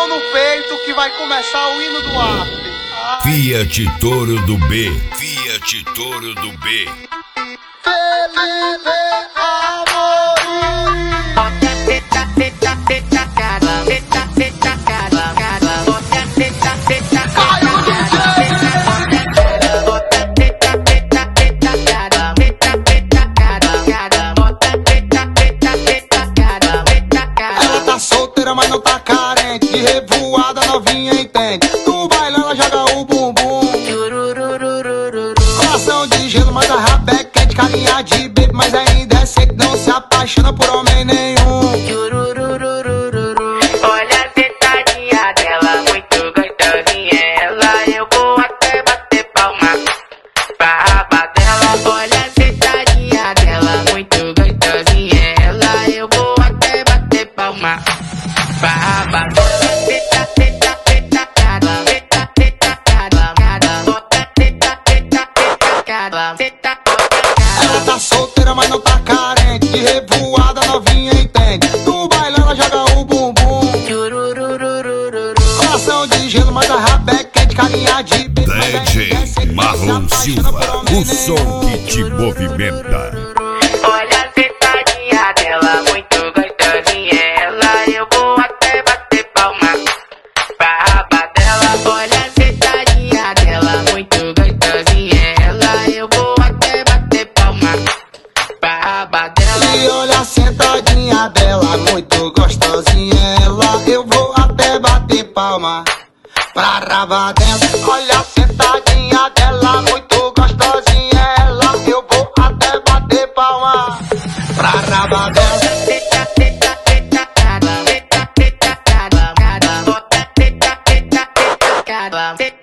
mão no peito que vai começar o hino do after. Fiat Toro do B. Fiat Toro do B. Felipe ela tá solteira, mas não tá carente. De revoada novinha entende. No baile ela joga o bumbum. Coração de gelo, mas a rabé quente. Carinha de baby, mas ainda é seco. Não se apaixona por homem nenhum. Olha a sentadinha dela, muito gostosinha. Ela, eu vou até bater palma pra raba dela. Olha a sentadinha dela, muito gostosinha. Ela, eu vou até bater palma pra raba dela. Ela tá solteira, mas não tá carente. De revoada novinha entende. No baile ela joga o bumbum. Coração de gelo, mas a rabé quente. Carinha de baby, mas ainda é DJ seco. Marlon Silva, o som que te movimenta. Olha a sentadinha dela, muito gostosinha. Ela, eu vou até bater palma pra raba dela. Olha a sentadinha dela, muito gostosinha. Ela, eu vou até bater palma pra raba dela. E olha a sentadinha dela, muito gostosinha. Ela, eu vou até bater palma pra raba dela. Olha a sentadinha dela, muito gostosinha. Ela, eu vou até bater palma pra raba dela. Senta